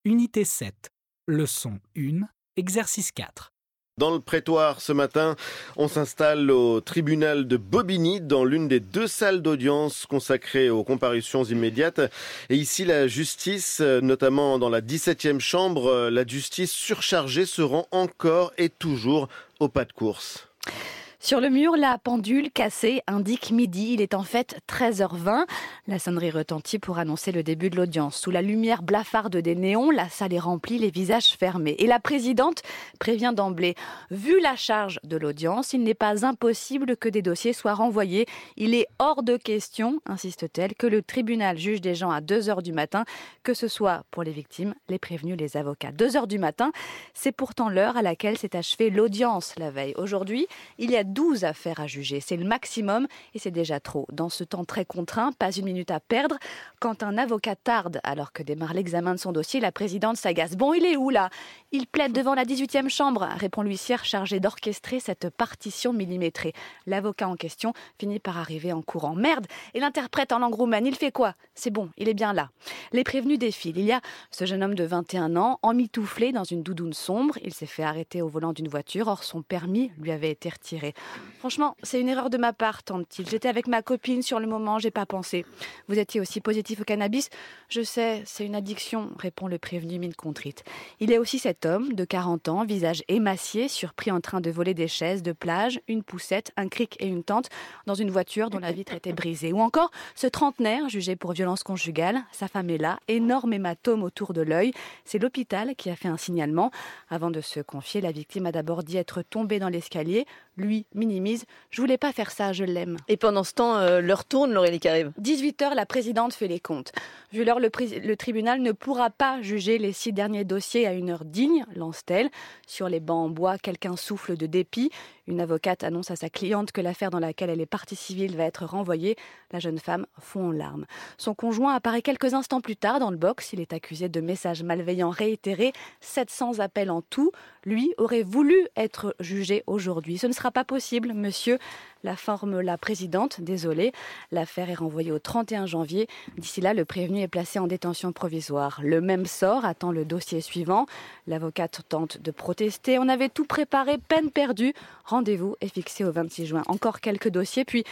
Unité 7, leçon 1, exercice 4. Dans le prétoire ce matin, on s'installe au tribunal de Bobigny dans l'une des 2 salles d'audience consacrées aux comparutions immédiates. Et ici, la justice, notamment dans la 17e chambre, la justice surchargée se rend encore et toujours au pas de course. Sur le mur, la pendule cassée indique midi. Il est en fait 13h20. La sonnerie retentit pour annoncer le début de l'audience. Sous la lumière blafarde des néons, la salle est remplie, les visages fermés. Et la présidente prévient d'emblée. Vu la charge de l'audience, il n'est pas impossible que des dossiers soient renvoyés. Il est hors de question, insiste-t-elle, que le tribunal juge des gens à 2h du matin, que ce soit pour les victimes, les prévenus, les avocats. 2h du matin, c'est pourtant l'heure à laquelle s'est achevée l'audience la veille. Aujourd'hui, il y a 12 affaires à juger. C'est le maximum et c'est déjà trop. Dans ce temps très contraint, pas une minute à perdre. Quand un avocat tarde alors que démarre l'examen de son dossier, la présidente s'agace. Bon, il est où là ? Il plaide devant la 18e chambre, répond l'huissière chargée d'orchestrer cette partition millimétrée. L'avocat en question finit par arriver en courant. Merde ! Et l'interprète en langue roumaine, il fait quoi ? C'est bon, il est bien là. Les prévenus défilent. Il y a ce jeune homme de 21 ans, emmitouflé dans une doudoune sombre. Il s'est fait arrêter au volant d'une voiture. Or, son permis lui avait été retiré. Franchement, c'est une erreur de ma part, tente-t-il. J'étais avec ma copine sur le moment, j'ai pas pensé. Vous étiez aussi positif au cannabis ? Je sais, c'est une addiction, répond le prévenu mine contrite. Il y a aussi cet homme de 40 ans, visage émacié, surpris en train de voler des chaises de plage, une poussette, un cric et une tente dans une voiture dont la vitre était brisée. Ou encore ce trentenaire jugé pour violence conjugale. Sa femme est là, énorme hématome autour de l'œil. C'est l'hôpital qui a fait un signalement. Avant de se confier, la victime a d'abord dit être tombée dans l'escalier. Lui minimise. Je voulais pas faire ça, je l'aime. Et pendant ce temps, l'heure tourne, Laurélie Caribe. 18h, la présidente fait les comptes. Vu l'heure, le tribunal ne pourra pas juger les 6 derniers dossiers à une heure digne, lance-t-elle. Sur les bancs en bois, quelqu'un souffle de dépit. Une avocate annonce à sa cliente que l'affaire dans laquelle elle est partie civile va être renvoyée. La jeune femme fond en larmes. Son conjoint apparaît quelques instants plus tard dans le box. Il est accusé de messages malveillants réitérés. 700 appels en tout. Lui aurait voulu être jugé aujourd'hui. Ce ne sera pas possible, monsieur. L'informe la présidente, désolée. L'affaire est renvoyée au 31 janvier. D'ici là, le prévenu est placé en détention provisoire. Le même sort attend le dossier suivant. L'avocate tente de protester. On avait tout préparé, peine perdue. Rendez-vous est fixé au 26 juin. Encore quelques dossiers, puis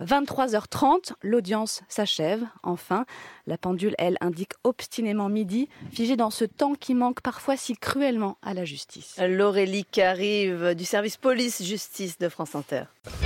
23h30, l'audience s'achève. Enfin, la pendule, elle, indique obstinément midi, figée dans ce temps qui manque parfois si cruellement à la justice. Laurélie Caribe du service police-justice de France Inter.